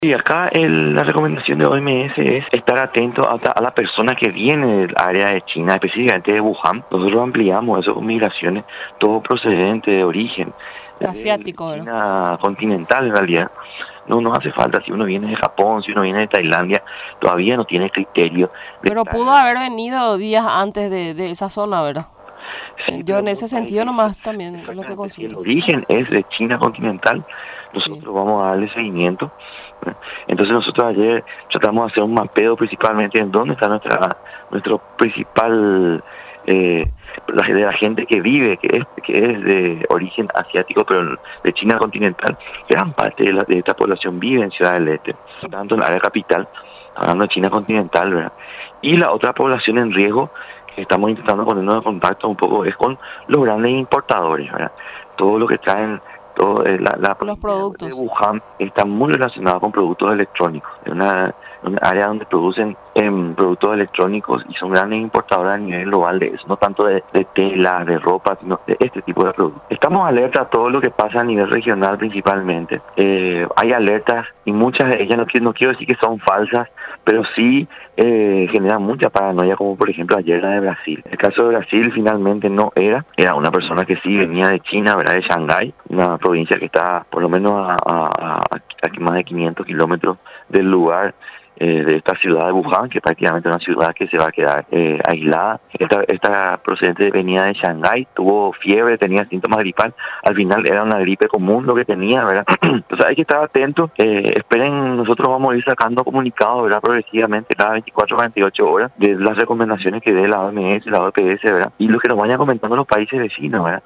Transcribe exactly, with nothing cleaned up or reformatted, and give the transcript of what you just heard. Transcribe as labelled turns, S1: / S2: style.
S1: Y acá el- la recomendación de O M S es estar atento a, a la persona que viene del área de China, específicamente de Wuhan. Nosotros ampliamos eso con migraciones, todo procedente de origen, de
S2: Asiático, ¿verdad?
S1: China continental en realidad. No nos hace falta, si uno viene de Japón, si uno viene de Tailandia, todavía no tiene criterio de
S2: Pero
S1: estar.
S2: pudo haber venido días antes de, de esa zona, ¿verdad?
S1: Sí,
S2: Yo
S1: pero
S2: en
S1: por
S2: ese sentido
S1: países,
S2: nomás también lo que
S1: exactamente, si el
S2: consulto.
S1: origen es de China continental,
S2: Sí.
S1: nosotros vamos a darle seguimiento. ¿Verdad? Entonces nosotros ayer tratamos de hacer un mapeo principalmente en dónde está nuestra nuestro principal eh, la, de la gente que vive, que es que es de origen asiático, pero de China continental. Gran parte de, la, de esta población vive en Ciudad del Este, tanto en la área capital, hablando de China continental, ¿verdad? Y la otra población en riesgo que estamos intentando ponernos en contacto un poco es con los grandes importadores, ¿verdad? Todo lo que traen, todo, eh, la, la
S2: Los
S1: provincia de, de
S2: productos.
S1: Wuhan está muy relacionada con productos electrónicos. Es una, una área donde producen em, productos electrónicos y son grandes importadores a nivel global de eso, no tanto de, de tela, de ropa, sino de este tipo de productos. Estamos alerta a todo lo que pasa a nivel regional principalmente. Eh, hay alertas y muchas de ellas, no, quiero- no quiero decir que son falsas, pero sí eh, generan mucha paranoia, como por ejemplo ayer la de Brasil. El caso de Brasil finalmente no era, era una persona que sí venía de China, ¿verdad? De Shanghái, una provincia que está por lo menos a, a, a, a más de quinientos kilómetros del lugar eh, de esta ciudad de Wuhan, que prácticamente es una ciudad que se va a quedar eh, aislada. Esta, esta procedente venía de Shanghái, tuvo fiebre, tenía síntomas gripal, al final era una gripe común lo que tenía, ¿verdad? Entonces hay que estar atentos, eh, esperen, nosotros vamos a ir sacando comunicados, ¿verdad? Progresivamente, cada veinticuatro a cuarenta y ocho horas, de las recomendaciones que dé la O M S, la O P S, ¿verdad? Y lo que nos vayan comentando los países vecinos, ¿verdad?